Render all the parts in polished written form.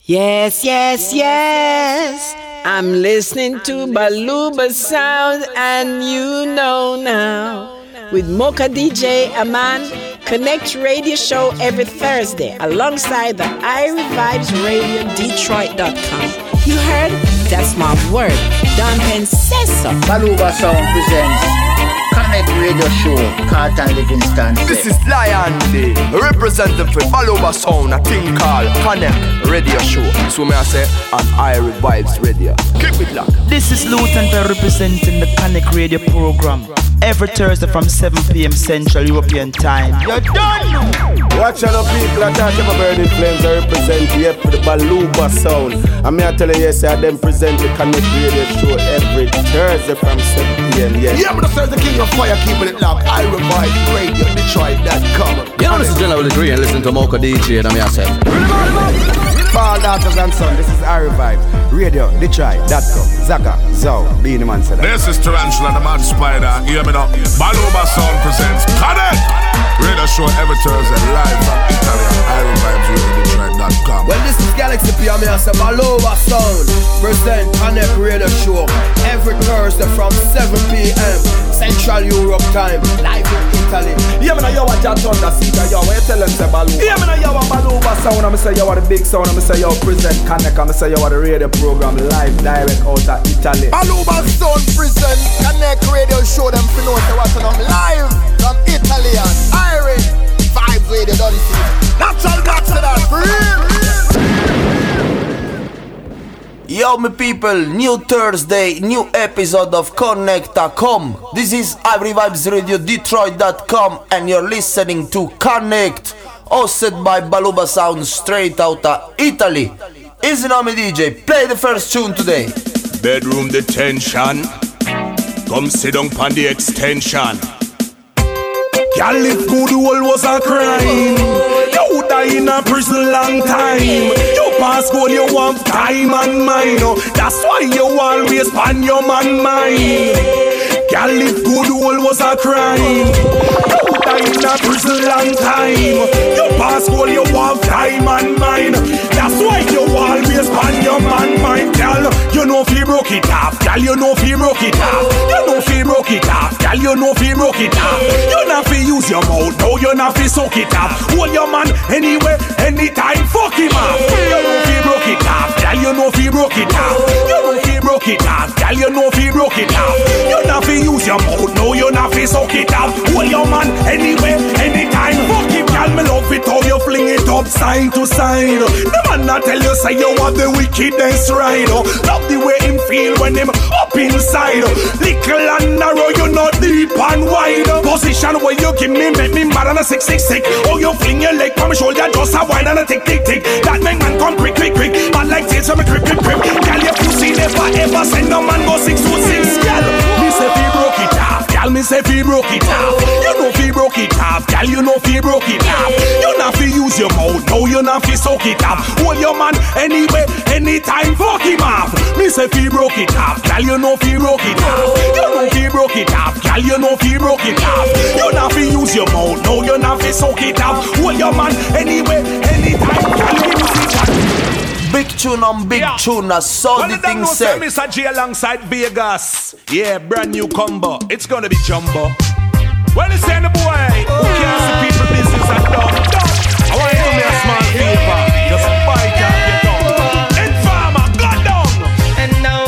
Yes, yes, yes. I'm listening to Baluba Sound, and you know now. With Mocha DJ Aman, Connect Radio Show every Thursday alongside the Irie Vibes Radio Detroit.com. You heard? That's my word. Don Penn says so. Baluba Sound presents Connect Radio Show, Carlton Livingston. This is Lion Day, representing for Baluba Sound, a thing called Connect Radio Show. So may I say, on Irie Vibes Radio. Keep it locked. This is Luton representing the Connect Radio program. Every Thursday from 7 p.m. Central European Time. You're done! Watch out, people that talk about burning flames. I represent here for the Baluba Sound. And me I tell you, yes, I them present the Connect Radio Show every Thursday from 7 p.m. Yes. Yeah, but the King of Fire, keeping it locked. Irie Vibes Radio Detroit.com. Yeah, this is General Degree and listen to Mocha DJ and myself. Ball daughters and son, this is Irie Vibes Radio Detroit.com. Zaka, Zow, Beanie Man said that. This is Tarantula, the Mad Spider. Hear me now. Baluba Sound presents Connect Radio Show every Thursday live from Italy on Irie Vibes Radio Detroit.com. Well, this is Galaxy P. I'm here, so Baluba Sound present Connect Radio Show every Thursday from 7 p.m. Central Europe time, live in Italy. Yeah, me know you are Jack Thunder Seater, yo, when you tell them say Baluba. Yeah, me know you are Baluba Sound, I'm say you are the big sound, I'm say you present Connect, I'm say you are the radio program live, direct out of Italy. Baluba Sound present Connect Radio Show, them for know to watch them live from Italy and Irie Vibes Radio, don't you see? Natural got to that, for real. Yo, my people, new Thursday, new episode of Connect.com. This is Irie Vibes Radio Detroit.com, and you're listening to Connect, hosted by Baluba Sound, straight out of Italy. Easy now, me DJ, play the first tune today. Bedroom detention. Come sit down on the extension. Y'all live good, all was a crime. You die in a prison long time. You pass goal, you want time and mine. That's why you always pan your man mind. Y'all live good, all was a crime. You die in a prison long time. You pass goal, you want time and mine. That's why you always pan your man mind. Girl, you know fi broke it off. Girl, you know fi broke it off. You know fi broke it off. Girl, you know fi broke it off. You know fi use your mouth, no, you know fi suck it off. Hold your man anywhere, anytime, fuck him off. You know fi broke it off. Girl, you know fi broke it off. You know fi broke it off. Girl, you know fi broke it off. You know fi use your mouth, no, you know fi suck it off. Hold your man anywhere, anytime, fuck him. Girl, me love it how you fling it up side to side. The man not tell you say you have the wickedness right. Love the way him feel when him up inside. Little and narrow, you not deep and wide. Position where you give me, make me mad on a 666. Oh, you fling your leg from my shoulder, just a wine and a tick, tick, tick. That make man come quick, quick, quick. But like this, I'm a grip, grip, grip. Girl, your pussy never ever send no man go 6 foot 6. Girl, me say fi broke it off. Girl, me say fi broke it off. You know fi broke it off. Girl, you know fi broke it off. You know fi use your mouth, no, you know fi suck it off. Hold your man anywhere, anytime, fuck him off. Me say fi broke it off. Girl, you know fi broke it off. You know fi broke it off. Girl, you know fi broke it off. You know fi use your mouth, no, you know fi suck it off. Hold your man anywhere, anytime, girl, you know fi chat. Big tune on big tune, I saw the thing said. Mr. G alongside Vegas. Yeah, brand new combo. It's gonna be jumbo. Well, it's the boy who can't see people business and done. I want you to do me a small favor. Just bite and get down. Informer, go down. And now,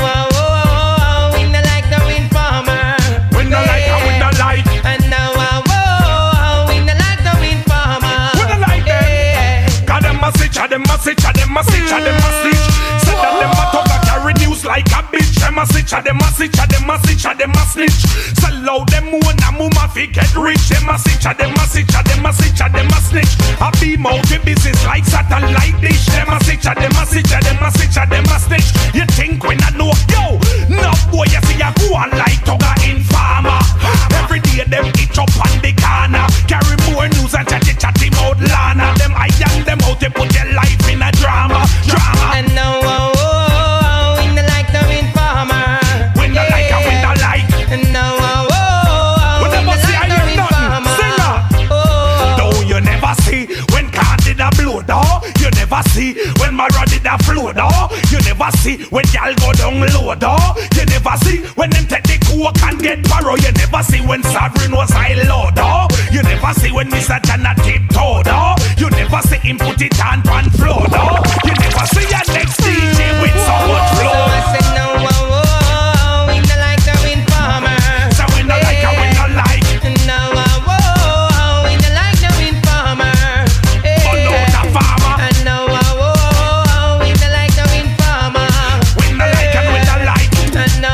we not like the informer. We not like and we not like. And now, we not like the informer. We not like them. Cause them a switch, them a switch, them a switch, them a switch. Said that them a talk a carry news like a bitch. Them a switch, them a switch, them a switch, them a snitch. Sell out them moon and mama fi get rich. Them a switch, them a switch, them a switch, them a snitch. I be multi business like satellite dish. Them a switch, them a switch, them a switch, them a snitch. You think when I know yo? No boy, you see I go on like Toga Informer. Every day them itch up on the corner. Carry more news and chatty mouth Lana. Them I young them out to put your life in a drama. And now, we not like the informer. We not like and we not like. And now, we never see I hear nothing. Singer. Though you never see when candid a blow, though you never see when with a flow, though. You never see when y'all go down low, though. You never see when them take the coke and get barrow. You never see when Sovereign was high low, though. You never see when Mr. Jana tiptoe, though. You never see him put it on pan floor, though. You never see your next DJ with so much flow. So I said no, we not like the wind farmer. So we not like and we not like. No, we not like the wind farmer. Oh no, the farmer. No, we not like the wind farmer. We not like and we not like. No,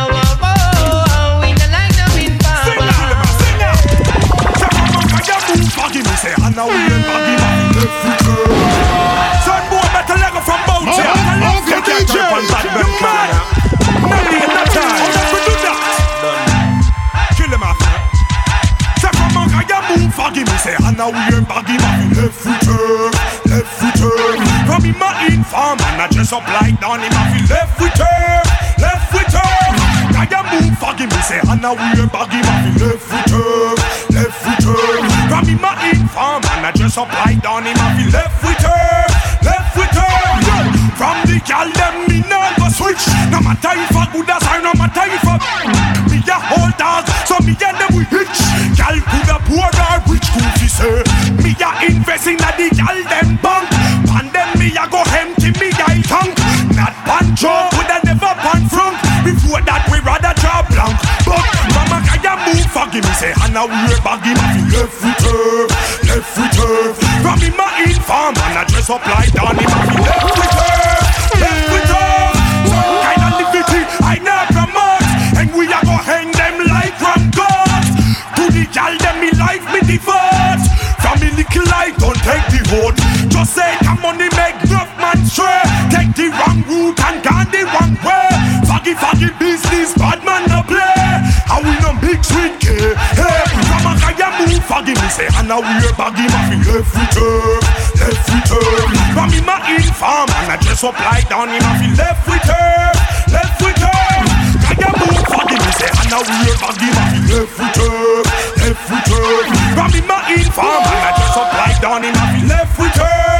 we not like the wind farmer. Sing it. So come on, forgive me, say, and now we ain't forgive me. Son boy, better let go from boat. Okay, DJ. You mad? Maybe in that time. We do that. Kill him off. So come on, can you move? Forgive me, say, and now we ain't forgive me. Left return. From him a inform and I dress up like Don him a feel left return. Can you move? Forgive me, say, and now we ain't forgive me. Left return. From him a inform and I dress up like Don him a feel left return. From the gal them me nah go switch. No matter if a good as I, no matter if a me a whole dog, so me and them we hitch. Gal could a poor or rich goofy say. Me a invest in a the gal them bank. And then me a go empty me eye tank. Not pan job, would a never pan front. Before that we rather draw blank. But mama can you move? Forgive me say, and now we're baggy my left return. From him a inform and I dress up like Donnie Murphy. Left return. Some kind of liberty I never promote. And we a go hang them like ram gods. To the gal them me life me devote. From me little life don't take the vote. Just say come on the make enough man stray. Take the wrong route and gone the wrong way. Foggy business bad man no play. How we no big sweet K. Hey, come on can you move? Forgive me say, and now we're baggy my left return. From him a inform and I dress up like Don him a feel left return. Can you move? Forgive me say, and now we're baggy my left return. From him a inform and I dress up like Don him a feel left return.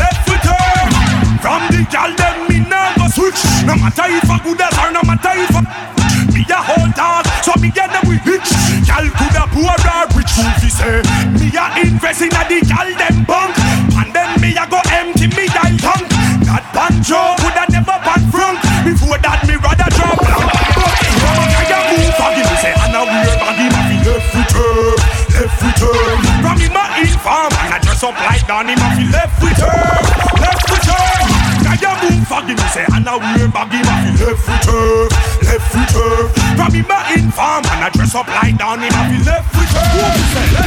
From the gal them me nah go switch. No matter if a good as or no matter if a me a whole dog, so me get them we hitch. Gal could a poor or rich goofy say. Me a invest in a the gal them bank. And then me a go empty me eye tank. That banjo would a never pan front. Before that me rather drop blank. Can you move? Forgive me say, and now we're baggy my left return. From him a inform and I dress up like Donnie Murphy. Left return. Can you move? Forgive me say, and now we're baggy my left return. From him a inform and I dress up like Donnie Murphy. Left return.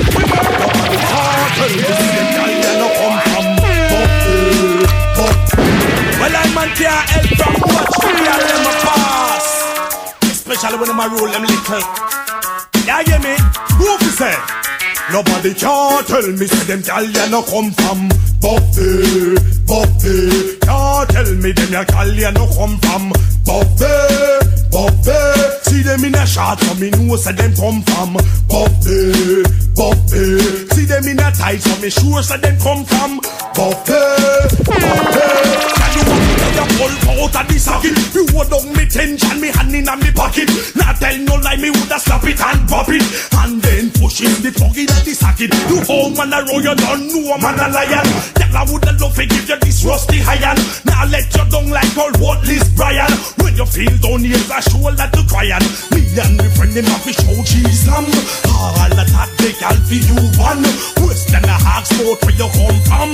Well, I'm man can't help from watch the girl them a pass. Especially when them a roll them little. Yeah, hear me? Who say? Nobody can tell me say them gal ya no come from Buffy. Can't tell me them ya gal ya no come from Buffy. See them in a shot so me know say them come from Buffy. See them in a tight so me sure say them come from Buffy. You pull out of the socket. You hold on me tension, me hand in me pocket. Now tell no lie, me woulda slap it and pop it. And then push in the plug in the socket. You old man a roll, you don't know a man a lion. Tell I woulda love to give you this rusty iron. Now let you down like old worthless Brian. When you feel down here's a shoulder to cry on. Me and my friend them have to show cheese lamb. All of that they call for you one. Western a Hawksport where you come from.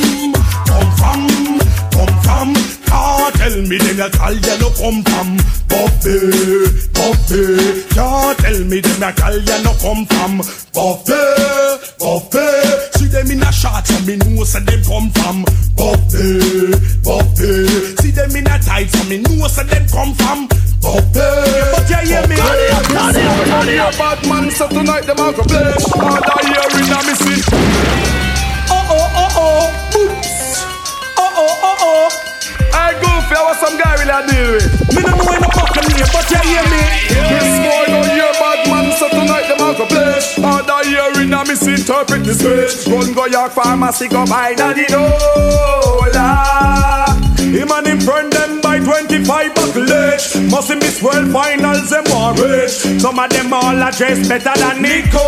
Can't tell me them a call you no come from Buffy. Can't tell me them a call you no come from Buffy. See them in a shot so me know say them come from Buffy. See them in a tight so me know say them come from Buffy. But you hear me? Money a bad man so tonight them a go play. All I hear in a missing. I goofy, I was some guy will I deal with. Me no know in the fucking name, but you hear me? This boy don't hear bad man, so tonight them a go play. All I hear in a misinterpret this way. Gun go York pharmacy, go buy daddy Dola. Him and him friend them by 25 buckle age. Must miss world finals them more rich. Some of them all address better than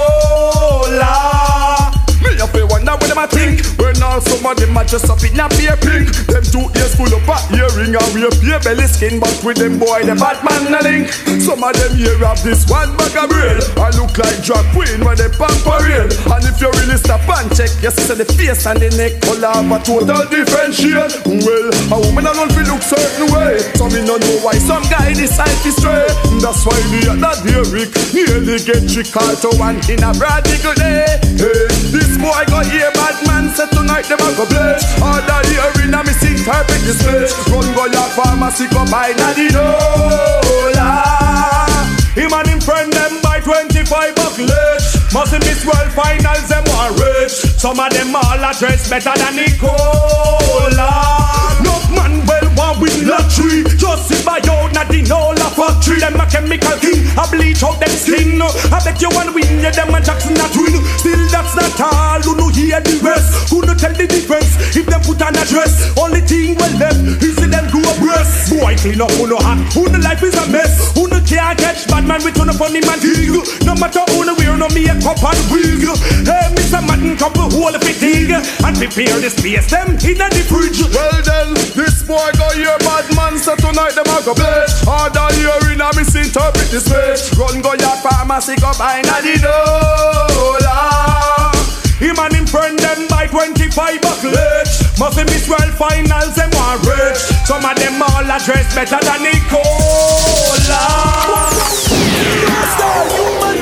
Nicola. Me up a wonder what them a think. When all some of them a just up in a beer pink. Them 2 ears full of back earring and we a beer belly skin. But with them boy the Batman a link. Some of them here have this one bag of brain. I look like drag queen when they pamper rain. And if you really stop and check, you see the face and the neck color have a total different shade. Well, a woman alone feel look certain way. So me no know why some guy decide to stray. That's why the other day Rick nearly get trick out to one in a broad eagle day. Hey, this boy go here bad man said tonight them a go blaze. All the year in a missing perfect display. Run go your pharmacy go buy Nadinola. Him and him friend them by 25 buckle age. Must miss world finals them are rich. Some of them all address better than Nicola. No man well want win lottery. Just sit by out Nadinola factory. Them a chemical king, I bleach out them skin. I bet you one win, yeah them a Jackson not win. Still that's not all, who no hear the rest. Who no tell the difference, if them put an address. Only thing well left, is see them go abreast. Boy clean up, who no hot, who no life is a mess. Who no care catch bad man with no funny man dig. No matter who no wear no makeup and wig. Hey Mr. Madden couple whole fatigue. And prepare the space them in the fridge. Well then, this boy go here bad man so tonight them a go blaze. All the year in a misinterpret this way. Run go your pharmacy go buy Nadinola. Him and him friend them by 25 buckle age. Must miss world finals them want rich. Some of them all address better than Nicola. Human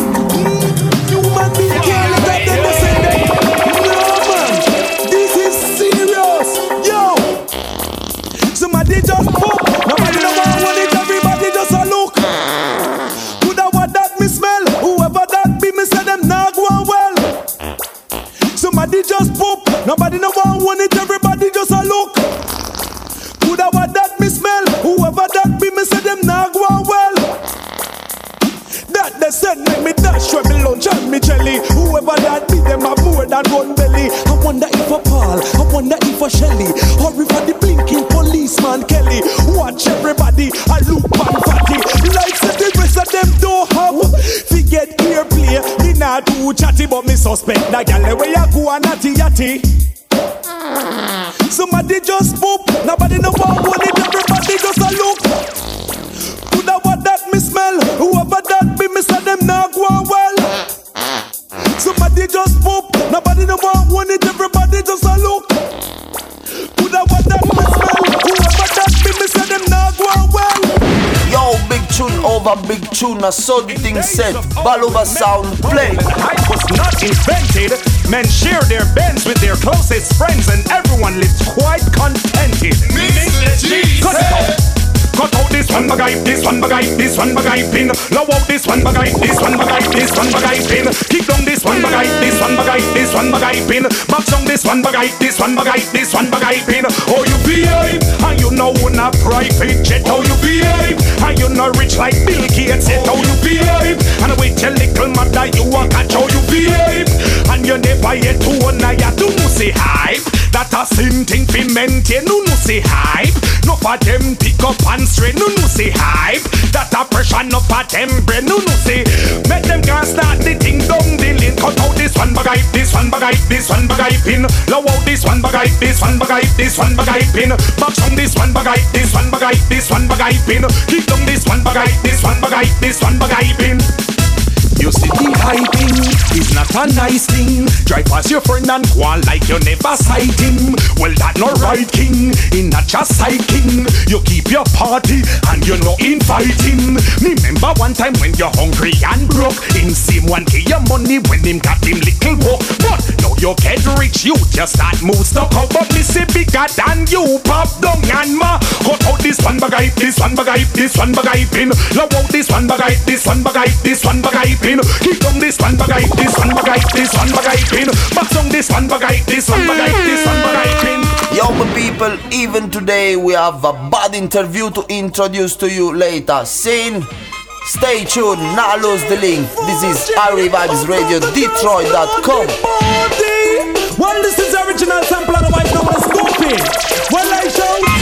being can't let them say that. No man, this is serious. Yo, somebody just book. Nobody no want it, everybody just a look. Coulda what that me smell. Whoever that be me say them nah go on well. Somebody just poop. Nobody no want it, everybody just a look. Coulda what that me smell. Whoever that be me say them nah go on well. That they said make me dash with me lunch and me jelly. Whoever that be them have more than one belly. I wonder if a Paul, I wonder if a Shelly, or if a the blinking policeman Kelly. Watch everybody, I look man fatty. Like said the rest of them don't have. Forget airplay, me not too chatty, but me suspect that gal where you go and natty yatty. Somebody just poop, nobody no want it, everybody just a look. Coulda what that me smell, whoever that be me say them nah go on well. Somebody just poop, nobody no want it, everybody just a look. Coulda what that me smell, whoever that be me say them nah go on well. Yo, big tune over big tune, I saw the thing set. Baluba sound, play. Hype was not invented. Men share their bends with their closest friends, and everyone lives quite contented. Cut it out. Cut out this one bagay, this one bagay, this one bagay pin. Low out this one bagay, this one bagay, this one bagay pin. Kick down this one bagay, this one bagay, this one bagay pin. Box down this one bagay, this one bagay, this one bagay pin. Oh you behave, and you know when a private jet. How you behave, and you know rich like Bill Gates. How you behave, and with your little mother you a catch. How you behave, and you never yet to one I do no say hype. That a same thing fi maintain, no say hype. No for them pick up and straight, no say hype. That a pressure, no for them brain, no say. Make them can't start the thing down the lane. Cut out this one bagay, this one bagay, this one bagay pin. Low out this one bagay, this one bagay, this one bagay pin. Box on this one bagay, this one bagay, this one bagay pin. Keep down this one bagay, this one bagay, this one bagay pin. You see the hyping is not a nice thing. Drive past your friend and go on like you never sight him. Well that no right king, he not just side king. You keep your party and you no invite him. Remember one time when you're hungry and broke, him seem one give your money when him got him little book. But now you get rich, you just start move stuck up. But me say bigger than you, pop down and ma. Cut out this one bagay, this one bagay, this one bagay pin. Low out this one bagay, this one bagay, this one bagay pin. Keep on this one bagay, this one bagay, this one bagay pin. Box on this one bagay, this one bagay, this one bagay pin. Yo my people, even today we have a bad interview to introduce to you later. Scene, stay tuned, not lose the link. This is Irie Vibes Radio, Detroit.com. Well, this is original sample of the white number Scoopy. Well, I show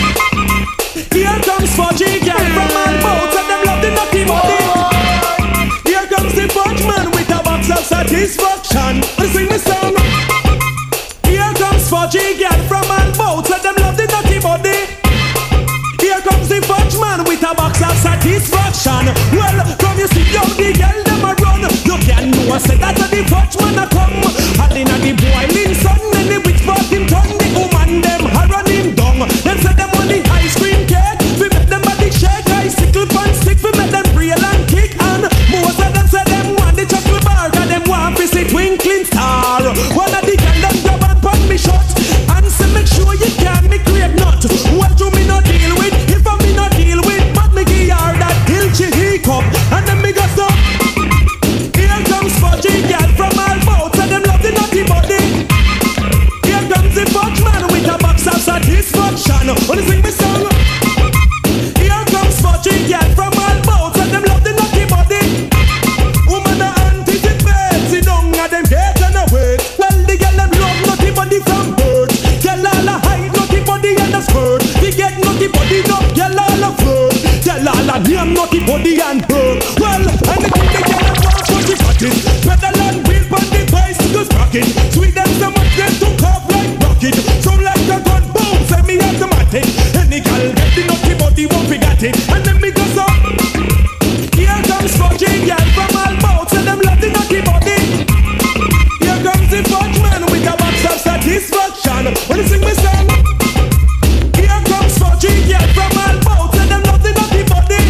it. And then me goes up. Here comes Fudgy girl from all mouths and them loving at the body. Here comes the Fudge man with a box of satisfaction. When you sing me song. Here comes Fudgy girl from all mouths and them loving at the body.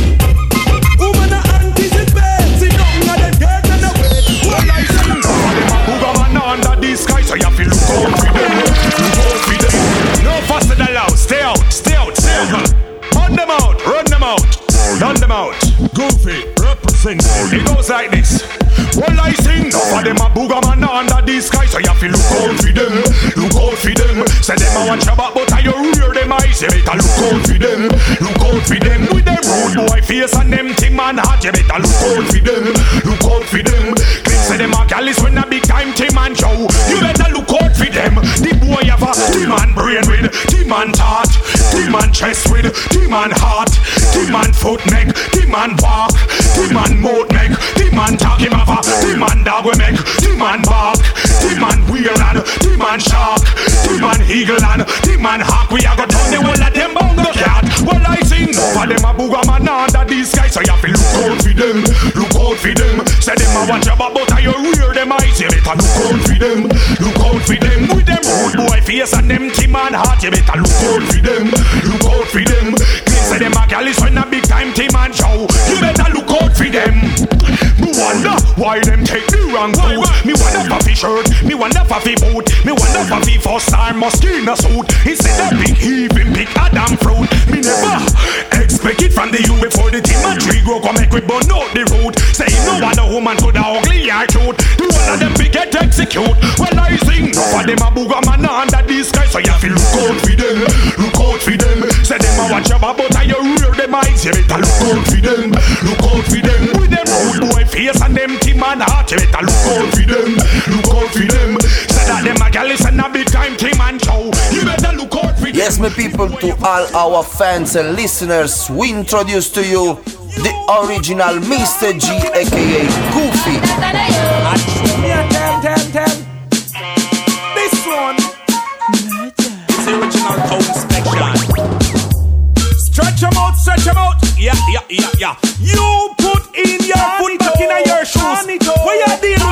Woman a anticipate, sit down at the dirt and the way. Well I sing. Booga man under the sky, so you have to look out for them. Look out for them. No faster than loud. Stay out, stay out, stay out. Run them out, run them out. Run them out. Goofy, represent. It goes like this. Well I sing. For them a booga man under the sky, so you have to look out for them. Look out for them. Say them a want shabbat, but I you rear them eyes. You better look out for them. Look out for them. With them rude boy face and them thing man heart. You better look out for them. Look out for them. Clip say them a gallus when a big time team and show. You better look out for them. The boy have a team and brain with, team and heart, team and chest with, team and heart, team and foot neck, team and bark, team and mouth neck, team and talk him have a team and dog we make, team and bark, team and wheel and team and shark, team and eagle and team and hawk. We a go down the whole of them bound the cat. Well I sing over them a booga man under these guys, so you have to look out for them, look out for them. Say them a watch about but I you rear them eyes. You better look out for them, look out for them. With them rude boy face and them team and heart. You better look out for them, look out for them. Say them a gal is when a big time team and show. You better look out for them. Me wonder why them take me wrong route. Me wonder for fi shirt, me wonder for fi boot, me wonder for fi first-star mosquito suit. Instead of big heaving big Adam fruit. Me never expect it from the you before the team and tree grow come make we burn out the root. Say no other woman could a ugly or cute. The one of them big get execute. Well I sing for them a booga man under these guys, so you have to look out for them, look out for them. Say them a watch about but I you rear them eyes. You better look out for them, look out for them. With them rude boy face and them team and heart. You better look out for them, look out for them. Say that them a gallus and a big time team and show. You better look out for them. Yes, my people, to all our fans and listeners, we introduce to you the original Mr. G, aka Goofy. This one, it's the original Town Inspection. Stretch them out, stretch them out. Yeah. You put in your foot back in your shoes. What you deal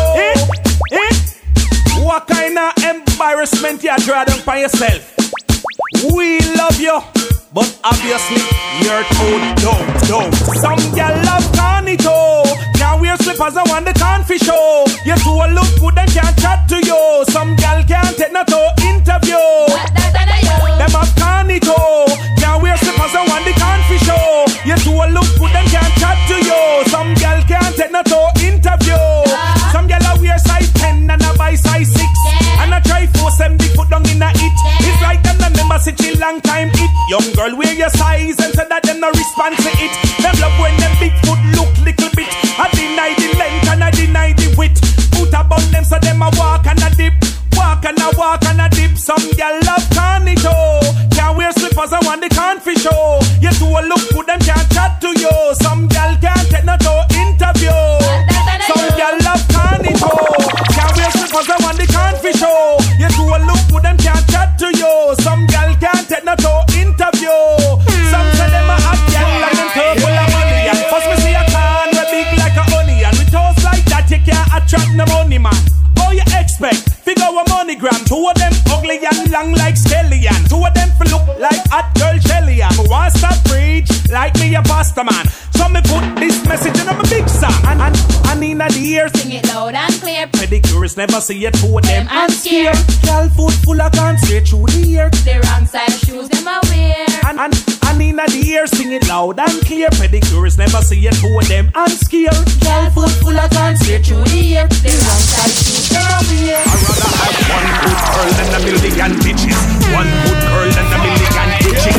with? What kind of embarrassment you draw down by yourself? We love you, but obviously you're too dumb. Some girl love carnito. Can't wear slippers and want the confy show. You two look good and can't chat to you. Some girl can't take no to interview. Them have carnito. Can't wear slippers and want the confy show. You two look good and can't chat to you. Some girl can't take no to interview. Some girl wear size 10 and a buy size 6. And I try force them big foot down in a it. It's like them remember such a long time it. Young girl wear your size and say that them no respond to it. Them love when them big foot look little bit. I deny the length and I deny the width. Put about them so them a walk and a dip. Walk and a dip. Some girl love carnito. Can't wear slippers and want the confy show. You two look good them can't chat to you. Some girl can't take no to interview. Some girl love carnito. Can't wear slippers and want the confy show. You two look good them can't chat to you. Some girl can't take no to interview. Some say them a hot girl and them turbo like money. And first me see a can we big like a onion. With toes like that you can't attract no money man. All you expect? Figure a MoneyGram. Two of them ugly and long like Skellian. Two of them look like hot girl Shelly-Ann. Me want stop preach like me a pastor man. So me put this message in a big song. And in the ears sing it loud and clear. Pedicures never see it two of them. I'm scared. Girl foot full of can't straight through the ear. The wrong side of shoes them I wear. And in the ears sing it loud and clear. Pedicures never see it two of them. I'm scared. Girl foot full of can't straight through the ear. The wrong side of shoes them I wear. I'd rather have one good girl than a million bitches. One good girl than a million bitches.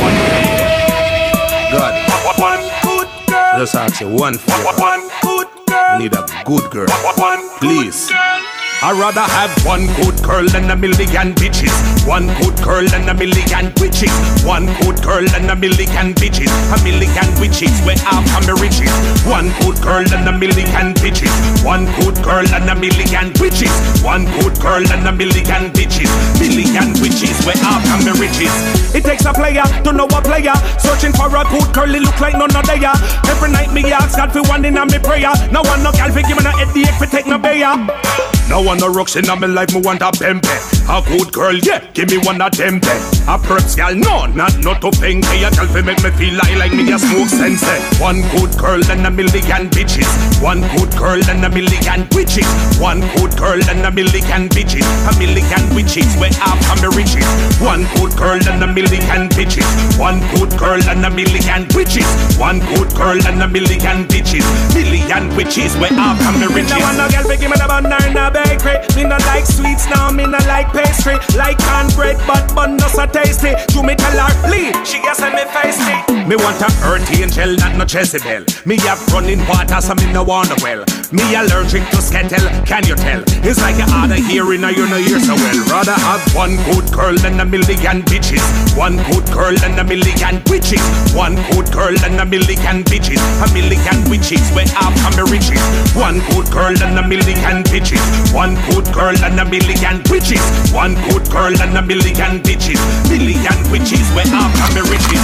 God, one good girl. just ask you one favor. One good girl. I need a good girl. One please. Good girl. I'd rather have one good girl than a million bitches. One good girl than a million witches. One good girl than a million bitches. A million witches where I come the riches. One good girl than a million bitches. One good girl than a million witches. One good girl than a million bitches. Million witches where I come the riches. It takes a player to know a player. So searching for a good girl, it look like none of they are. Every night me ask God for one in a me prayer. No one no girl fi give me no headache fi take no bayer. No one no rocks in my life, me want a bembe. A good girl, yeah, give me one of them then. A perps gal, no, not to pink. A girl fi make me feel like me a smoke sense. One good girl and a million bitches. One good girl and a million witches. One good girl and a million bitches. A million witches, where half of me riches. One good girl and a million bitches. One good girl and a million witches. One good girl and a million bitches. Million witches, where half of me riches. No one no girl fi give me the banana bakery. Me no like sweets now, me no like pastry. Like cornbread, but bun not so tasty. You me tell her, leave, she guess me feisty. Me want a earthy angel, not no Jezebel. Me have running water, so me no want a well. Me allergic to skettle, can you tell? It's like you hard of hearing, or you no hear so well. Rather have one good girl and a million bitches. One good girl and a million witches. One good girl and a million bitches. A million witches, where half of me riches. One good girl and a million bitches. One good girl and a million witches. One good girl and a million bitches. Million witches, where half of me riches.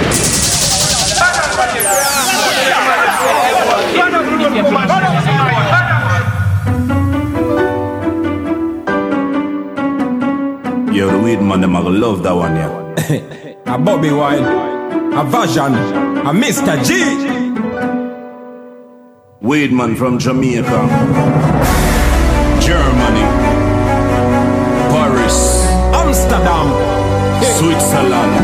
Yo, the weed man, them I love that one, yeah. A Bobby Wine, a Version, a Mr. G. Weed man from Jamaica, Germany, Paris, Amsterdam, Switzerland,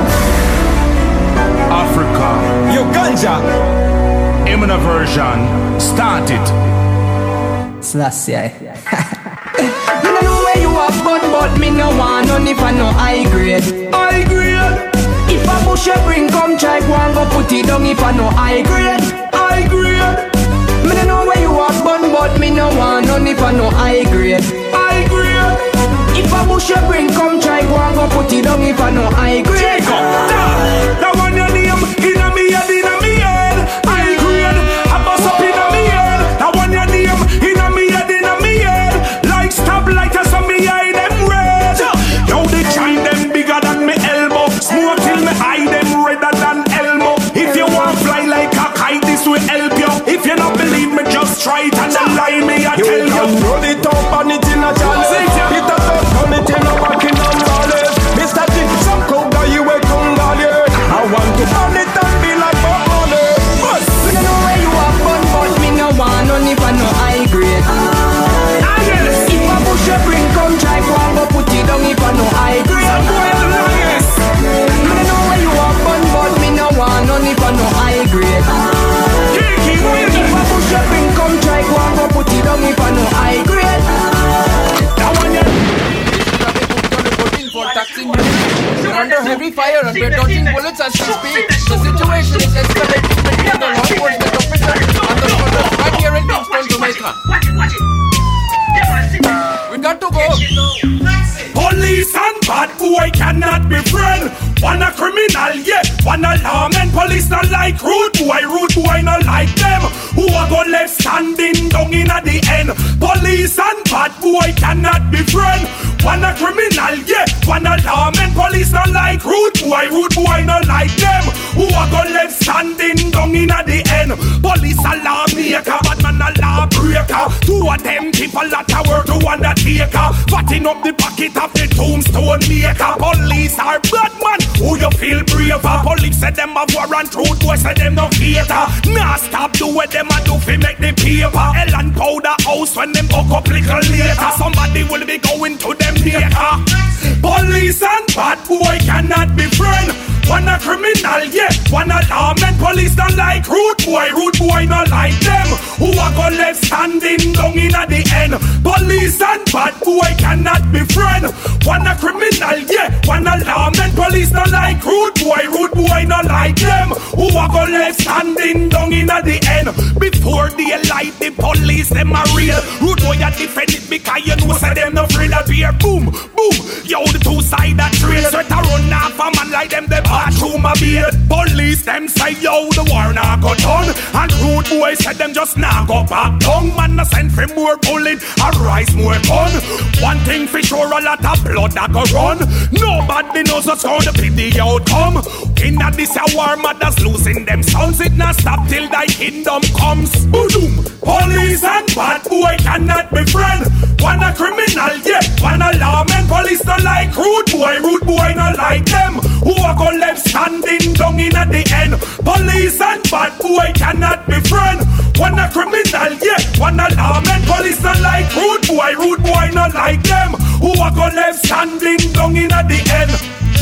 Africa, Uganda. I'm in a version, start it. Slash, yeah. Me no know where you have gun, but me no want none if I no high grade. High grade. If a bush a bring, come try go and go put it down if I no high grade. High grade. Me no know where you have gun, but me no want none if I no high grade. High grade. If a bush a bring, come try go and go put it down if I no high grade. That one your name inna me head, inna me head. High grade. I bust up inna me head. That one your name inna me head, inna me head. Like stoplight, so me eye them red. Yo, they shine them bigger than me elbow. Smoke till me eye them redder than Elmo. If you want fly like a kite, this will help you. If you don't believe me, just try it and then lie me, I tell you. Roll it up and it in a chance. It a top, turn it in a walking on ballers. Mr. G, some coca you a Congolian. I want to burn it and be like Bob Marley. Me no know where you have gun, but me no want none if I no high grade. If a bush a bring, come try go and go put it down if I no high grade. Me no know where you have gun, but me no want none if I no high grade. If a bush a bring, come try go and go put it down if I no high grade. That one ya. For taxing we're under heavy fire and we're dodging bullets as we speak. The situation is escalating between the law enforcement officer and the soldiers right here in Kingston, Jamaica. Watch it. We got to go. Police and bad boy cannot be friends. One a criminal, yeah, one a lawman. Police not like rude boy not like them. Who a go left standing down in at the end. Police and bad boy cannot be friends. One a criminal, yeah, one a lawman. Police not like rude boy not like them. Who a go left standing down in at the end. Police a lawmaker, bad man a lawbreaker. Two of them people that a work to undertaker. Fatting up the pocket of the tombstone maker. Police are bad man. Who you feel braver? Police said them have warrant, rude boy said them no cater. Nah stop do what them a do fi make the paper. Hell and powder house when them buck up little later. Somebody will be going to them maker. Police and bad boy cannot be friends. One a criminal, yeah, one a lawman. Police don't like rude boy not like them. Who a go left standing down in at the end. Police and bad boy cannot be friends. One a criminal, yeah, one a lawman. Police don't like rude boy not like them. Who a go left standing down in at the end. Before daylight inside the police, them a real. Rude boy a defend it because you know say them no afraid of beer. Boom, boom, yo the two side a trail. Sweat a run off a man like them, they pass through my beard. Police them say yo the war now go done. And rude boy said them just now go back down. Man no send for more bullet, a rise more gun. One thing for sure, a lot of blood that go run. Nobody knows what's gonna be the outcome. In a this a war, mothers losing them sons. It not stop till thy kingdom comes. Boom! Police and bad boy cannot be friend. One a criminal, yeah, one a lawman. Police not like rude boy not like them. Who are gonna left standing down in at the end? Police and bad boy cannot be friend. One a criminal, yeah, one a lawman. Police not like rude boy not like them. Who are gonna left standing down in at the end?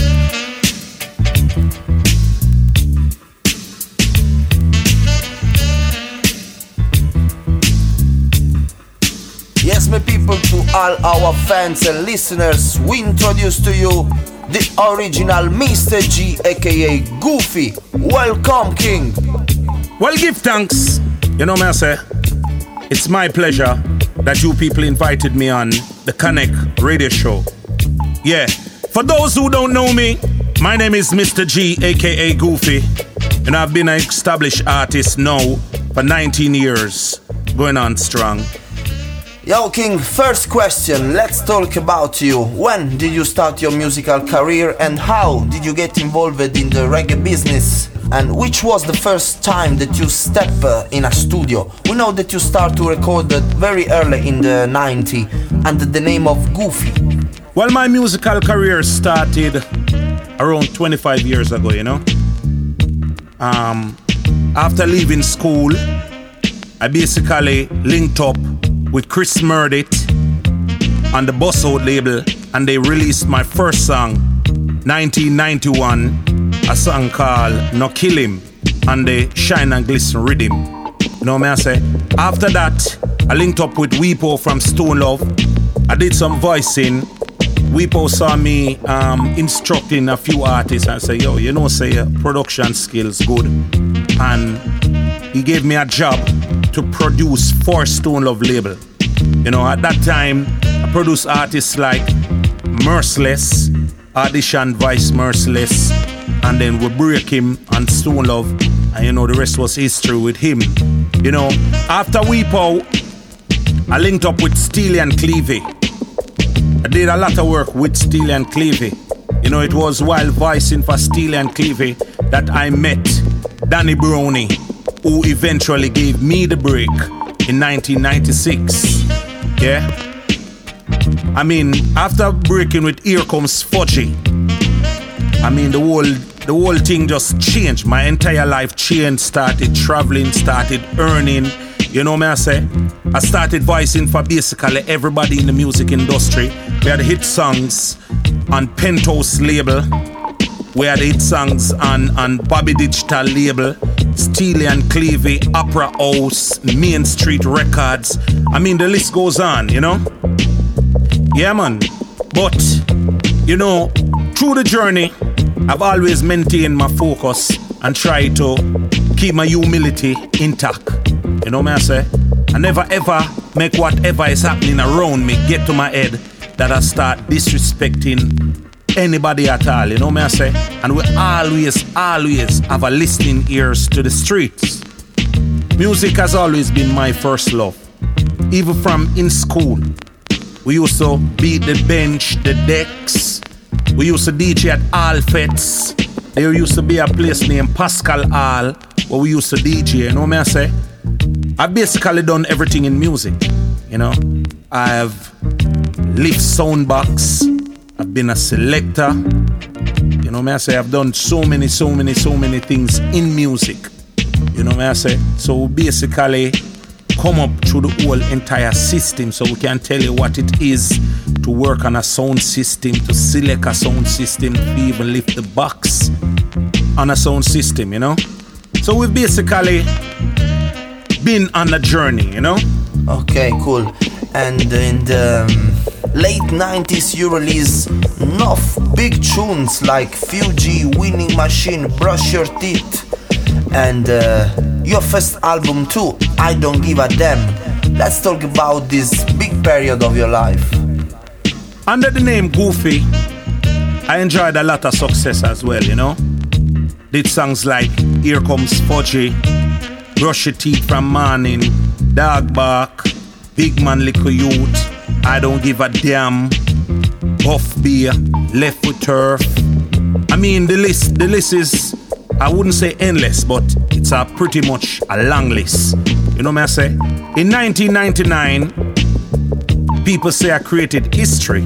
Yes, my people, to all our fans and listeners, we introduce to you the original Mr. G, aka Goofy. Welcome, King. Well, give thanks. You know, I say, it's my pleasure that you people invited me on the Connect radio show. Yeah, for those who don't know me, my name is Mr. G, aka Goofy, and I've been an established artist now for 19 years, going on strong. Yo, King, first question, let's talk about you. When did you start your musical career and how did you get involved in the reggae business? And which was the first time that you step in a studio? We know that you start to record very early in the 90s under the name of Goofy. Well, my musical career started around 25 years ago, you know. After leaving school, I basically linked up with Chris Murdit on the Bus Out label, and they released my first song, 1991, a song called No Kill Him, on the Shine and Glisten rhythm. You know what I say? After that, I linked up with Weepo from Stone Love. I did some voicing. Weepo saw me instructing a few artists and said, yo, you know, say production skills good. And he gave me a job to produce for Stone Love label. You know, at that time, I produced artists like Merciless, Audition Vice Merciless, and then we break him on Stone Love, and you know, the rest was history with him. You know, after Weepo, I linked up with Steely and Clevie. I did a lot of work with Steely and Clevie. You know, it was while voicing for Steely and Clevie that I met Danny Brownie, who eventually gave me the break in 1996. Yeah? I mean, after breaking with Here Comes Fudgy, I mean, the whole thing just changed. My entire life changed, started traveling, started earning. You know what I say? I started voicing for basically everybody in the music industry. We had hit songs on Penthouse label. We had hit songs on Bobby Digital label, Steely and Clevie, Opera House, Main Street Records. I mean, the list goes on, you know? Yeah, man. But, you know, through the journey, I've always maintained my focus and tried to keep my humility intact. You know what I say? I never ever make whatever is happening around me get to my head that I start disrespecting anybody at all, you know what I say? And we always have a listening ears to the streets. Music has always been my first love. Even from in school, we used to beat the bench, the decks. We used to DJ at Alfets. There used to be a place named Pascal Hall where we used to DJ, you know what I say? I've basically done everything in music, you know? I've lift soundbox. I've been a selector. You know what I say? I've done so many things in music. You know what I say? So basically come up through the whole entire system so we can tell you what it is to work on a sound system, to select a sound system, to even lift the box on a sound system, you know? So we've basically been on a journey, you know? Okay, cool. And in the late 90s you release enough big tunes like Fuji, Winning Machine, Brush Your Teeth, and your first album too, I Don't Give a Damn. Let's talk about this big period of your life. Under the name Goofy, I enjoyed a lot of success as well, you know. Did songs like Here Comes Fudgy, Brush Your Teeth from Morning, Dog Bark, Big Man Little Youth, I Don't Give a Damn, Buff Beer, Left with Turf. I mean, the list is, I wouldn't say endless, but it's a pretty much a long list. You know what I say? In 1999, people say I created history.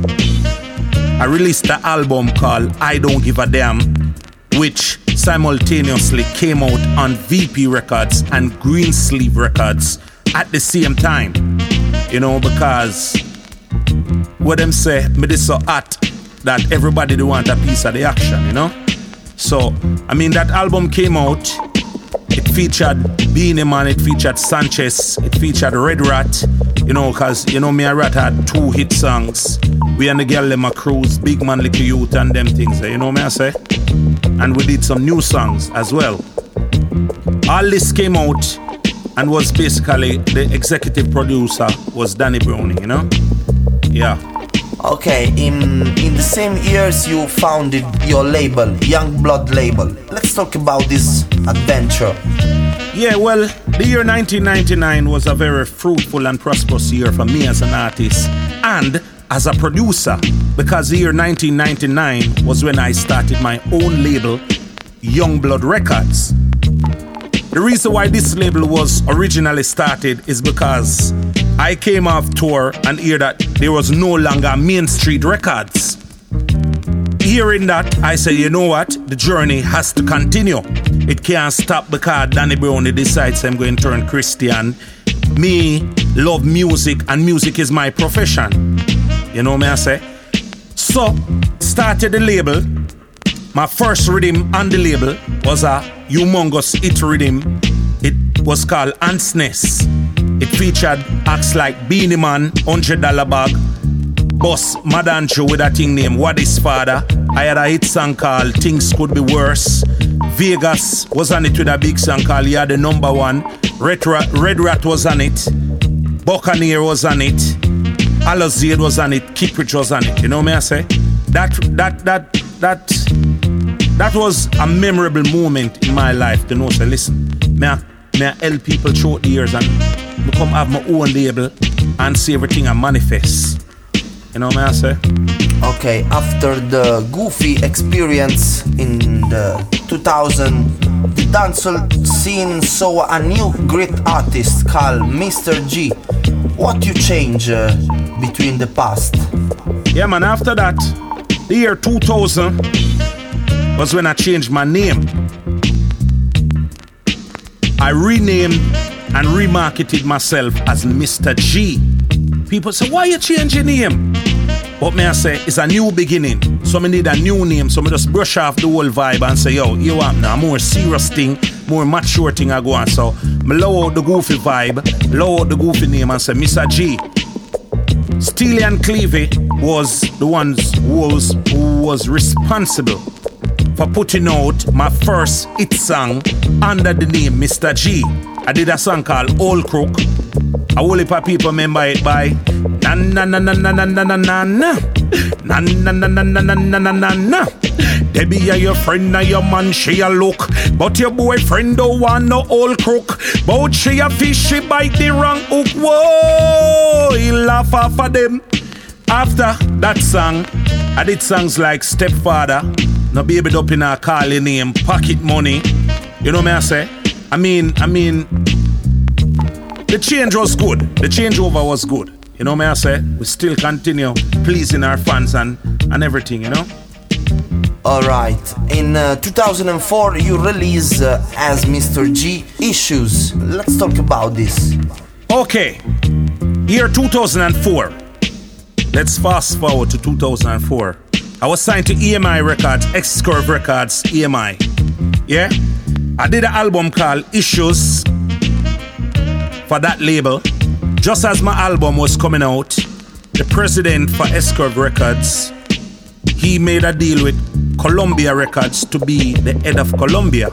I released the album called I Don't Give a Damn, which simultaneously came out on VP Records and Greensleeve Records at the same time. You know, because what them say, me this so hot that everybody do want a piece of the action, you know? So, I mean, that album came out, it featured Beenie Man, it featured Sanchez, it featured Red Rat, you know, cause, you know, me and Rat had 2 hit songs. We and the girl them a cruise, Big Man Little Youth and them things, you know what I say? And we did some new songs as well. All this came out and was basically, the executive producer was Danny Browning, you know? Yeah. Okay, in the same years you founded your label, Young Blood label. Let's talk about this adventure. Yeah, well, the year 1999 was a very fruitful and prosperous year for me as an artist and as a producer, because the year 1999 was when I started my own label, Young Blood Records. The reason why this label was originally started is because I came off tour and hear that there was no longer Main Street Records. Hearing that, I said, you know what? The journey has to continue. It can't stop because Danny Brownie decides I'm going to turn Christian. Me love music and music is my profession. You know what I say? So, started the label. My first rhythm on the label was a humongous hit rhythm. It was called Ants Nest. It featured acts like Beenie Man, $100 Bag, Boss Madancho with a thing named What Is Father. I had a hit song called Things Could Be Worse. Vegas was on it with a big song called Yeah the Number One. Red Rat was on it. Buccaneer was on it. Alazid was on it. Kickridge was on it. You know what I say? That was a memorable moment in my life to know, say, listen, may I help people throughout the years and become have my own label and see everything I manifest. You know what I say? Okay, after the Goofy experience in the 2000, the dancehall scene saw a new great artist called Mr. G. What you change between the past? Yeah, man, after that, the year 2000 was when I changed my name. I renamed and remarketed myself as Mr. G. People say, why you change your name? What may I say, it's a new beginning. So I need a new name, so I just brush off the whole vibe and say, yo, you want now more serious thing, more mature thing I go on. So I lower out the Goofy vibe, lower out the Goofy name and say, Mr. G. Steely and Clevie was the ones who was responsible for putting out my first hit song under the name Mr. G. I did a song called Old Crook. A whole heap of people remember it by na na na na na na na na na na na na na na na na na na na. Debbie are your friend and your man she a look, but your boyfriend don't want no old crook. But she a fish, she bite the wrong hook. Whoa, he laugh off of them. After that song, I did songs like Stepfather, No Baby Up in a Call Your Name, Pocket Money. You know what I say? I mean, the change was good. The changeover was good. You know what I say? We still continue pleasing our fans and everything, you know? Alright, in 2004 you release as Mr. G Issues. Let's talk about this. Okay, year 2004. Let's fast forward to 2004. I was signed to EMI Records, X-Curve Records, EMI. Yeah? I did an album called Issues for that label. Just as my album was coming out, the president for X-Curve Records, he made a deal with Columbia Records to be the head of Columbia.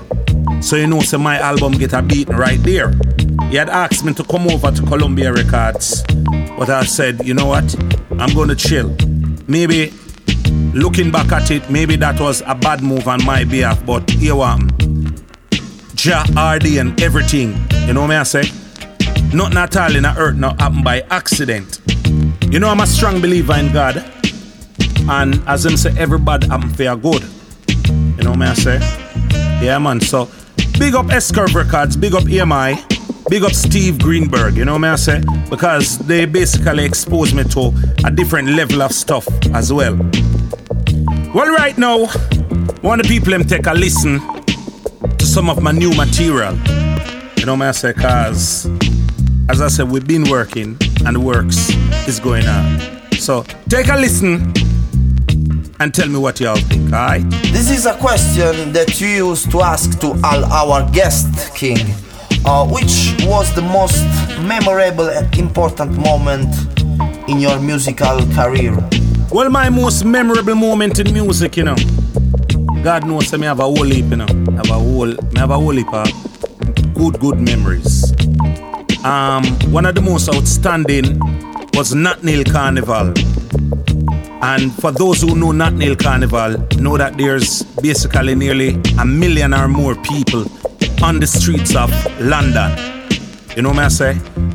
So you know, so my album get a beat right there. He had asked me to come over to Columbia Records, but I said, you know what? I'm going to chill. Maybe looking back at it, maybe that was a bad move on my behalf, but here what happened. Jah, RD and everything, you know what I say? Nothing at all in the earth not happened by accident. You know, I'm a strong believer in God, and as them say, everybody happen for good. You know what I say? Yeah, man. So big up S-Curve Records, big up EMI, big up Steve Greenberg, you know what I say? Because they basically exposed me to a different level of stuff as well. Well, right now, one of the people them take a listen to some of my new material. You know what I say? Because, as I said, we've been working and the works is going on. So take a listen and tell me what y'all think, alright? This is a question that you used to ask to all our guests, King. Which was the most memorable and important moment in your musical career? Well, my most memorable moment in music, you know, God knows me have a whole heap, you know. I have a whole heap of good memories. One of the most outstanding was Nat Nail Carnival. And for those who know Nat Nail Carnival, know that there's basically nearly 1 million or more people on the streets of London. You know what I say?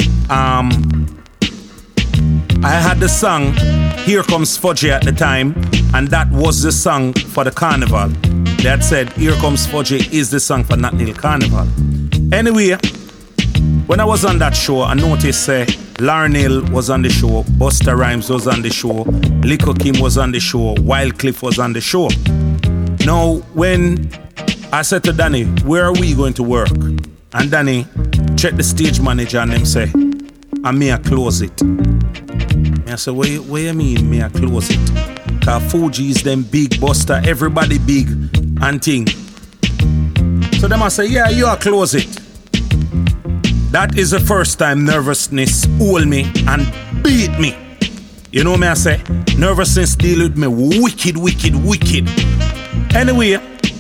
I had the song Here Comes Fudgy at the time, and that was the song for the carnival. They had said Here Comes Fudgy is the song for Nat Nail Carnival. Anyway, when I was on that show, I noticed Lauryn Hill was on the show, Busta Rhymes was on the show, Little Kim was on the show, Wyclef was on the show. Now, when I said to Danny, where are we going to work? And Danny checked the stage manager and them say, I may I close it. And I said, what you mean, may I close it? Cause Fuji's them big, Busta, everybody big and thing. So them I say, yeah, you are close it. That is the first time nervousness hold me and beat me. You know me I say? Nervousness deal with me wicked. Anyway,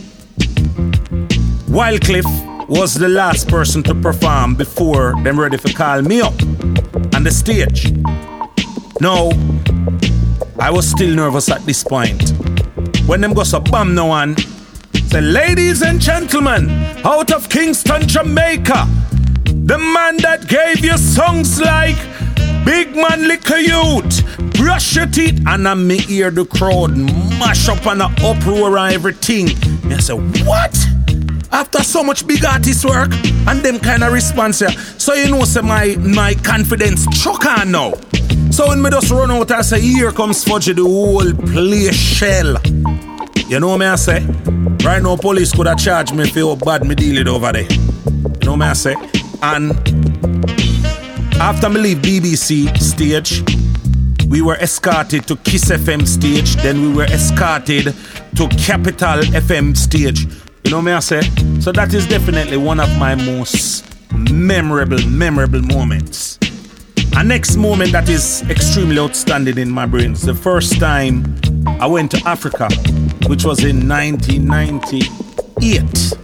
Wyclef was the last person to perform before them ready to call me up on the stage. Now, I was still nervous at this point. When them go so bam no one, say, ladies and gentlemen, out of Kingston, Jamaica, the man that gave you songs like Big Man Liquor Youth, Brush Your Teeth, and I me hear the crowd mash up and uproar and everything. And I say, what? After so much big artist work and them kind of response here. So you know, say my confidence choke on now. So when me just run out and say, here comes Fudgy, the whole place shell. You know me I say? Right now police could have charged me for how bad me deal it over there. You know me I say? And after me leave BBC stage, we were escorted to Kiss FM stage, then we were escorted to Capital FM stage. You know me I say? So that is definitely one of my most memorable moments. A next moment that is extremely outstanding in my brains, the first time I went to Africa, which was in 1998.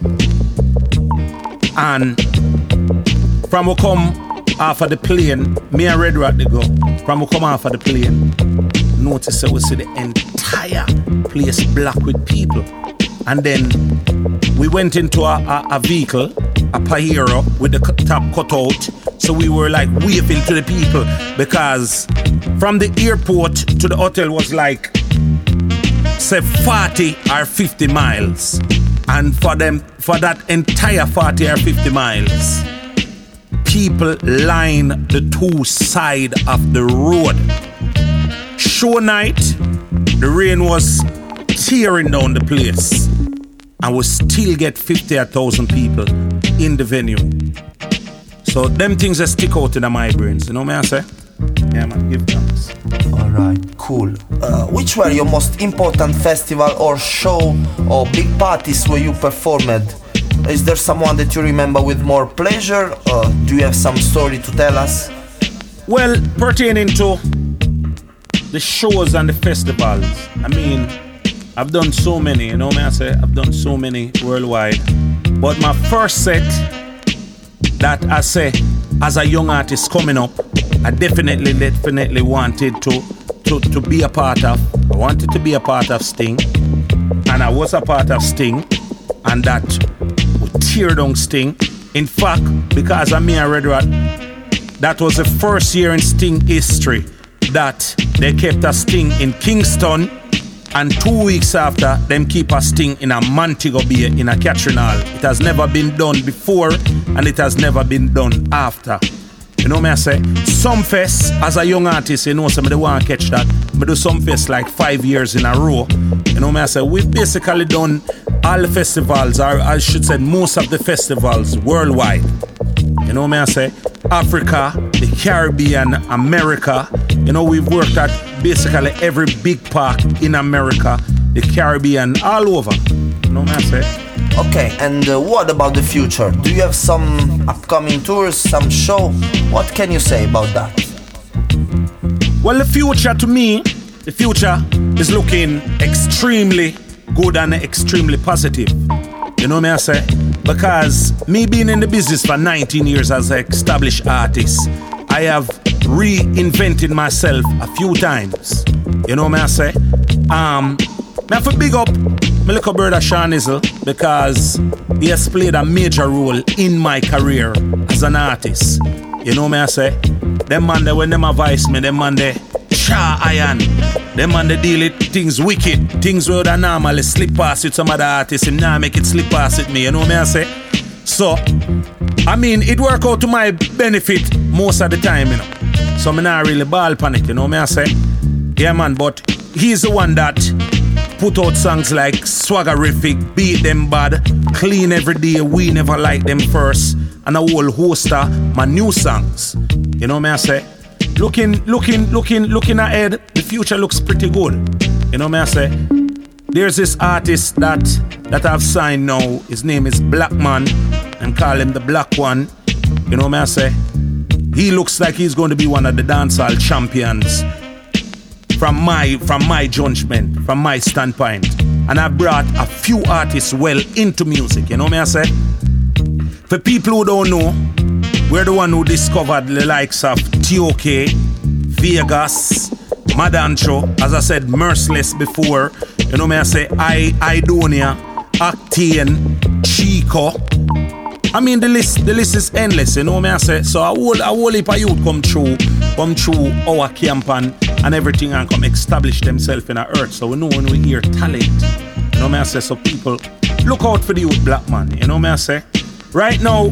And from we come off of the plane, me and Red Rat they go. From we come off of the plane, notice that we see the entire place black with people. And then we went into a vehicle, a Pajero with the top cut out. So we were like waving to the people because from the airport to the hotel was like, say 40 or 50 miles. And for that entire 40 or 50 miles, people line the two sides of the road. Show night, the rain was tearing down the place. And we still get 50,000 people in the venue. So them things that stick out in my brains, you know what I say? Yeah man, give thanks. Alright, cool. Which were your most important festival or show or big parties where you performed? Is there someone that you remember with more pleasure? Do you have some story to tell us? Well, pertaining to the shows and the festivals, I mean, I've done so many, you know what I say? I've done so many worldwide. But my first set that I say, as a young artist coming up, I definitely wanted to be a part of. I wanted to be a part of Sting, and I was a part of Sting, and that would tear down Sting. In fact, because I'm here, Red Rat, that was the first year in Sting history that they kept a Sting in Kingston, and 2 weeks after, them keep a Sting in a Montego Bay in a catering hall. It has never been done before, and it has never been done after. You know me I say? Some fest, as a young artist, you know somebody want to catch that. I do some fest like 5 years in a row. You know me I say? We've basically done all the festivals, or I should say most of the festivals worldwide. You know me I say? Africa, the Caribbean, America. You know, we've worked at basically every big park in America, the Caribbean, all over. You know me I say? Okay, and what about the future? Do you have some upcoming tours, some show? What can you say about that? Well, the future to me, the future is looking extremely good and extremely positive. You know me I say? Because me being in the business for 19 years as an established artist, I have reinvented myself a few times. You know me I say? I have to big up my little brother Sean Izzle, because he has played a major role in my career as an artist. You know me I say? Them man they when them advise me, them man they cha iron. Them man they deal with things wicked, things where they normally slip past with some other artists, and now make it slip past with me. You know me I say? So, I mean, it work out to my benefit most of the time, you know. So me not really ball panic, you know me I say? Yeah man, but he's the one that put out songs like Swaggerific, Beat Them Bad, Clean Every Day, We Never Like Them First, and a whole host of my new songs. You know me I say? Looking ahead, the future looks pretty good. You know me I say? There's this artist that I've signed now. His name is Blackman, and call him the Black One. You know me I say? He looks like he's going to be one of the dancehall champions. From my judgment, from my standpoint. And I brought a few artists well into music, you know me I say? For people who don't know, we're the one who discovered the likes of T.O.K., Vegas, Madancho, as I said, Merciless before, you know me I say, Idonia, Octane, Chico. I mean the list is endless, you know me I say? So a whole heap of youth come through our camp and everything, and come establish themselves in the earth. So we know when we hear talent, you know me I say? So people, look out for the youth Black Man, you know me I say? Right now,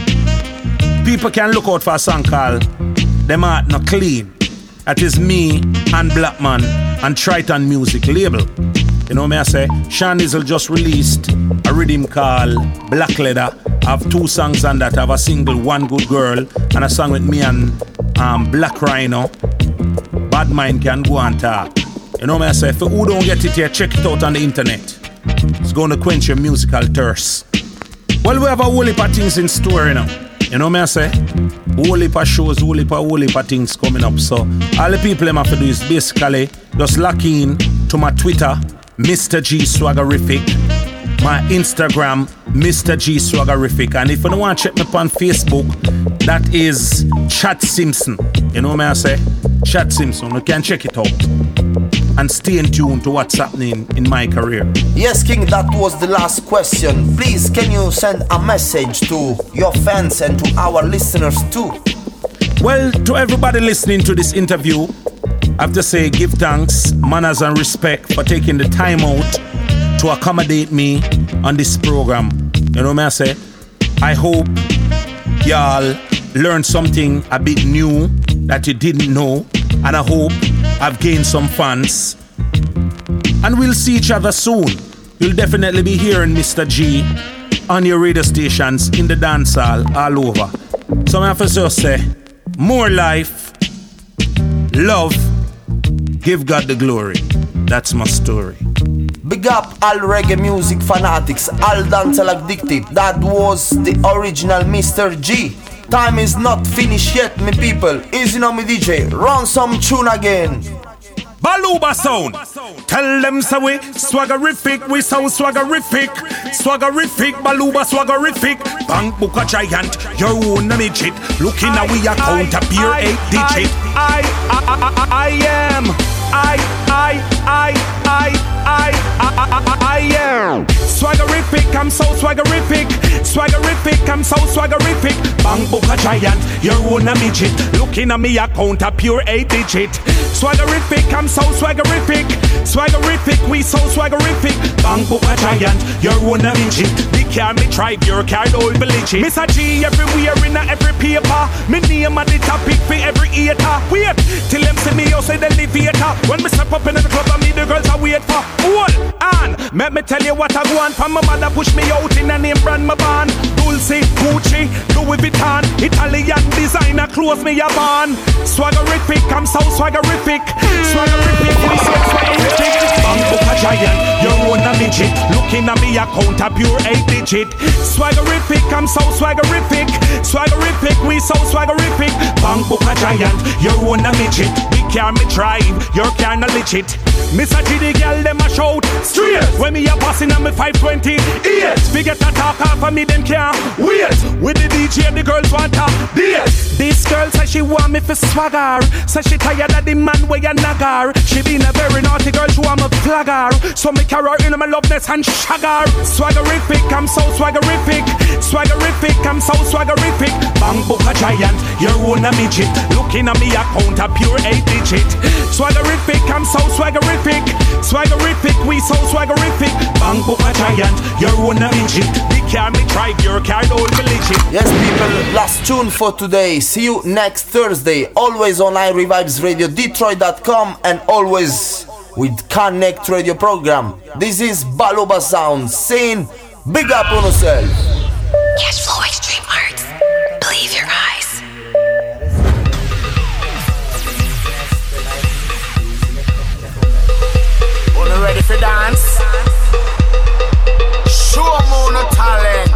people can look out for a song called Them Heart Not Clean. That is me and Black Man and Triton Music label. You know me I say? Sean Izzle just released a rhythm called Black Leather. I have 2 songs on that. I have a single, One Good Girl, and a song with me and Black Rhino. Bad Mind Can Go and Talk. You know me I say? For who don't get it here, check it out on the internet. It's going to quench your musical thirst. Well, we have a whole heap of things in store, you know. You know me I say? Whole heap of shows, whole heap of things coming up. So all the people them have to do is basically just lock in to my Twitter, Mr. G Swaggerific, my Instagram, Mr. G Swaggerific, and if you don't want to check me on Facebook, that is Chad Simpson. You know me I say? Chad Simpson. You can check it out and stay in tune to what's happening in my career. Yes, King, that was the last question. Please, can you send a message to your fans and to our listeners too? Well, to everybody listening to this interview, I have to say give thanks, manners and respect for taking the time out to accommodate me on this program. You know what I say? I hope y'all learned something a bit new that you didn't know, and I hope I've gained some fans. And we'll see each other soon. You'll definitely be hearing Mr. G on your radio stations, in the dance hall, all over. So I have to just say, more life, love, give God the glory. That's my story. Big up all reggae music fanatics, all dancehall addicted. That was the original Mr. G. Time is not finished yet, me people. Easy now, me DJ. Run some tune again. Baluba sound. Tell them so we swaggerific, we so swaggerific. Swaggerific, Baluba swaggerific. Bank book a giant, your own midget. Looking at we account a pure 8 digit. I am. I am swaggerific, I'm so swaggerific. Swaggerific, I'm so swaggerific. Bang book a giant, your own a midget. Looking at me account a pure 8 digit. Swaggerific, I'm so swaggerific. Swaggerific, we so swaggerific. Bang book a giant, your own a midget. The car me drive, your car don't village. Miss a G everywhere in a every paper. Me name at the topic for every eater. Wait till them see me outside the elevator. When me step up in the club, I meet the girls I wait for. Hold on, let me tell you what I want. From my mother push me out in a name brand my band. Dulce, Gucci, Louis Vuitton, Italian designer clothes me a band. Swaggerific, I'm so swaggerific. Swaggerific, we so swaggerific. Bang book a giant, your own a midget. Looking at me account a pure 8 digit. Swaggerific, I'm so swaggerific. Swaggerific, we so swaggerific. Bang book a giant, your own a midget. We car me drive, your car not legit. Miss a G the girl them a shout straight. When me a passing on me 520 8. Forget a talk off of me them can't wait. With the DJ the girls want to date. This girl say she want me for swagger. Say she tired of the man where you nagger. She been a very naughty girl, she want me flagger. So me carry her in my love nest and shagger. Swaggerific, I'm so swaggerific. Swaggerific, I'm so swaggerific. Bang book a giant, your own a midget. Looking at me account a pure 8 digit. Swaggerific, I'm so swaggerific. Swaggerific, we so swaggerific. Bang book a giant, your own a midget. The car me drive, your car don't village it. Yes people, last tune for today. See you next Thursday. Always on iRevibesRadioDetroit.com and always with Connect Radio program. This is Baluba Sound saying big up on yourself. Catch Flow Extreme Arts. Believe your eyes. Wanna ready for dance? Show more no talent.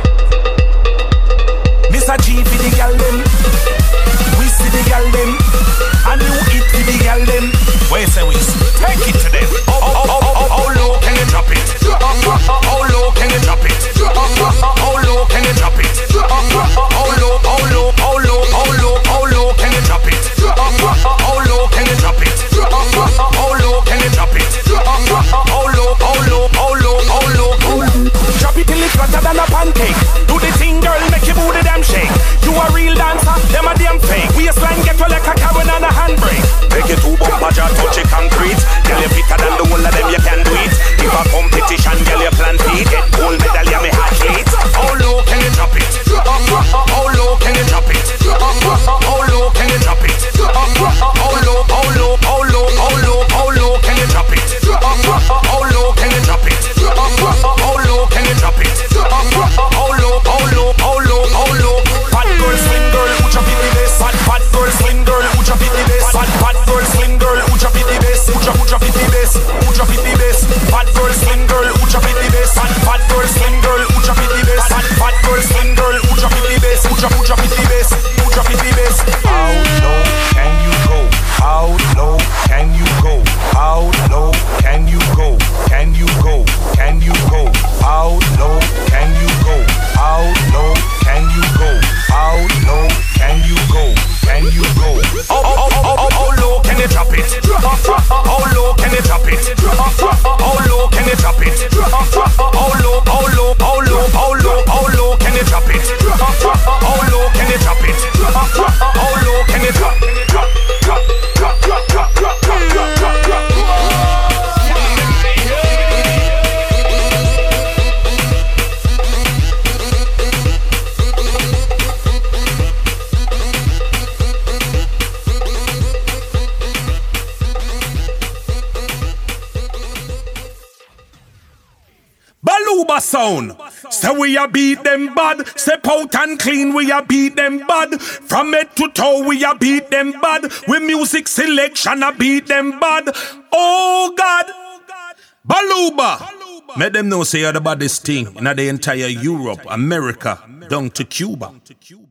Mr. G for the gal them. We see the gal them. And you eat for the gal them. Where say we? Take it to them. Oh low, can you drop it? Oh low, can you drop it? Oh low, can you drop it? Oh low, oh low, oh low, oh low, oh low, can you drop it? Oh low, can you drop it? Oh low, can you drop it? Oh low, oh low, oh low, oh low. Drop it till it's flatter than a pancake. Do the thing, girl, make your booty damn shake. You a real dancer, them a damn fake. Waistline get you like a Karen on a handbrake. Take it to bumper jar, touch it concrete. Girl, you fitter than the whole of them, you can do it. If a competition, girl, you plan feet. Get gold medal, you me athlete. How low can you drop it? How low can you drop it? How low can you drop it? How low, how low, how low, how low, how low can you drop it? How low can you drop it? How low can you drop it? How low, how low, how low, how low. Fat girl, slim girl, who drop it the best? Fat girl, slim girl, who drop it the best? Fat girl, slim girl, who drop it the best? Who drop it the best? Who drop it the best? Fat girl, slim girl, who drop it the best? Fat girl, slim girl, who drop it the best? Fat girl, slim girl, who drop it the best? Who drop it the best? Who drop it the best? How low can you go? How low can you go? How low can you go? Can you go? Can you go? How low can you go? How low can you go? How low can you go? Can you go? How low can you drop it? How low can you drop it? How low can you drop it? How low, how low, how low, how low, how low can you drop it? How low can you drop it? How low can you drop? Baluba sound. So we a beat them bad. Step out and clean, we a beat them bad. From head to toe, we a beat them bad. With music selection, a beat them bad. Oh God, Baluba. Make them know say you're the baddest thing in the entire Europe, America, down to Cuba.